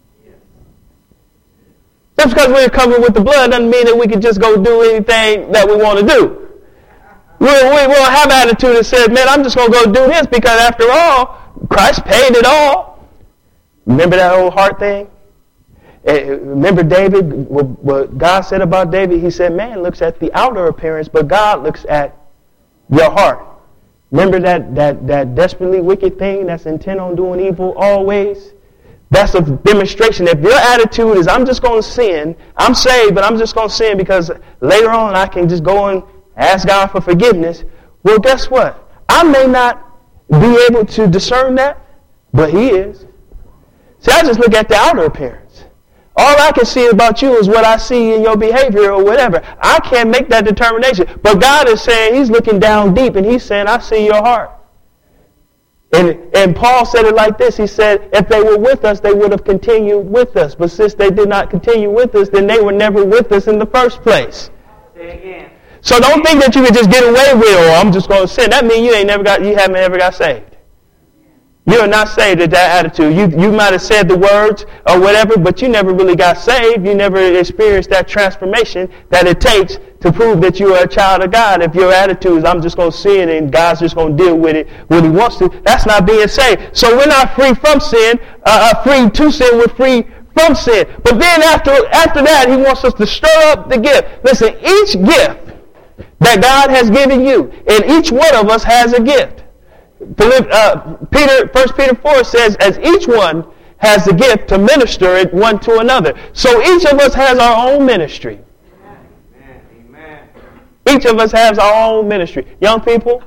Just because we're covered with the blood doesn't mean that we can just go do anything that we want to do. We won't have an attitude that says, man, I'm just going to go do this because after all, Christ paid it all. Remember that old heart thing? Remember David, what God said about David? He said, man looks at the outer appearance, but God looks at your heart. Remember that desperately wicked thing that's intent on doing evil always? That's a demonstration. If your attitude is, I'm just going to sin, I'm saved, but I'm just going to sin because later on I can just go and ask God for forgiveness. Well, guess what? I may not be able to discern that, but He is. See, I just look at the outer appearance. All I can see about you is what I see in your behavior or whatever. I can't make that determination. But God is saying, He's looking down deep and He's saying, I see your heart. And Paul said it like this. He said, if they were with us, they would have continued with us. But since they did not continue with us, then they were never with us in the first place. Say again. So don't think that you can just get away with, or I'm just going to sin. That means you haven't ever got saved. You are not saved at that attitude. You might have said the words or whatever, but you never really got saved. You never experienced that transformation that it takes to prove that you are a child of God. If your attitude is, I'm just going to sin and God's just going to deal with it when He wants to, that's not being saved. So we're not free from sin, free to sin, we're free from sin. But then after that, He wants us to stir up the gift. Listen, each gift that God has given you, and each one of us has a gift. 1 Peter 4 says, as each one has the gift to minister it one to another. So each of us has our own ministry. Amen. Each of us has our own ministry. Young people,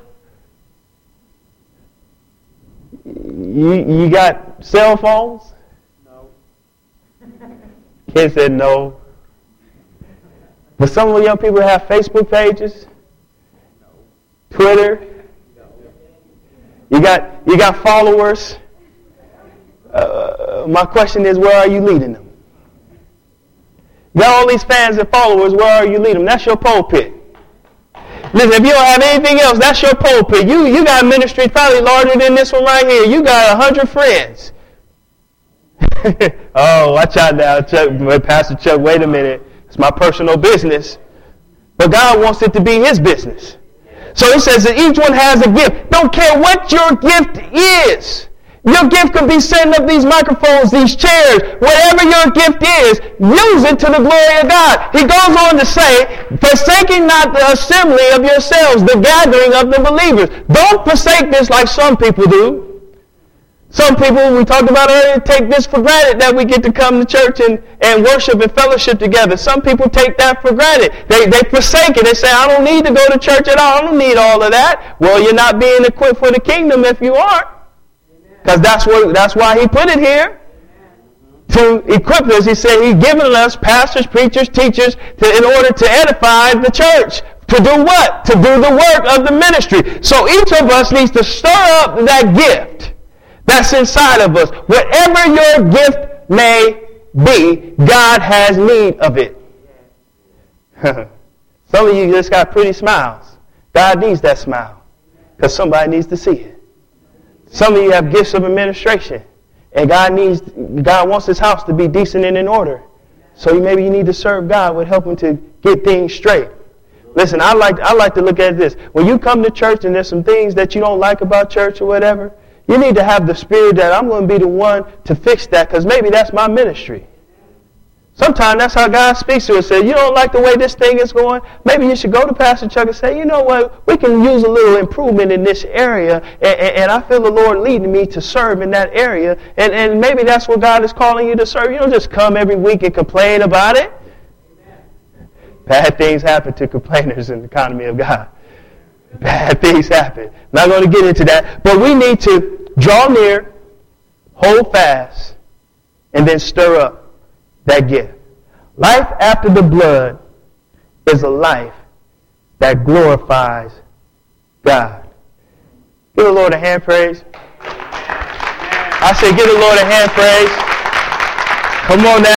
you got cell phones? No. Kids said no. But some of the young people have Facebook pages, Twitter. You got followers. My question is, where are you leading them? You got all these fans and followers, where are you leading them? That's your pulpit. Listen, if you don't have anything else, that's your pulpit. You got a ministry probably larger than this one right here. You got 100 friends. Oh, watch out now, Chuck, Pastor Chuck, wait a minute. It's my personal business. But God wants it to be His business. So He says that each one has a gift. Don't care what your gift is. Your gift could be setting up these microphones, these chairs. Whatever your gift is, use it to the glory of God. He goes on to say, forsaking not the assembly of yourselves, the gathering of the believers. Don't forsake this like some people do. Some people, we talked about earlier, take this for granted that we get to come to church and worship and fellowship together. Some people take that for granted. They forsake it. They say, I don't need to go to church at all. I don't need all of that. Well, you're not being equipped for the kingdom if you aren't. Because that's why He put it here. to equip us. He said He's given us pastors, preachers, teachers in order to edify the church. To do what? To do the work of the ministry. So each of us needs to stir up that gift that's inside of us. Whatever your gift may be, God has need of it. Some of you just got pretty smiles. God needs that smile because somebody needs to see it. Some of you have gifts of administration, and God wants His house to be decent and in order. So maybe you need to serve God with helping to get things straight. Listen, I like to look at this. When you come to church and there's some things that you don't like about church or whatever, you need to have the spirit that I'm going to be the one to fix that because maybe that's my ministry. Sometimes that's how God speaks to us. Says, you don't like the way this thing is going? Maybe you should go to Pastor Chuck and say, you know what, we can use a little improvement in this area, and I feel the Lord leading me to serve in that area, and maybe that's what God is calling you to serve. You don't just come every week and complain about it. Bad things happen to complainers in the economy of God. Bad things happen. Not going to get into that, but we need to draw near, hold fast, and then stir up that gift. Life after the blood is a life that glorifies God. Give the Lord a hand praise. I say give the Lord a hand praise. Come on now.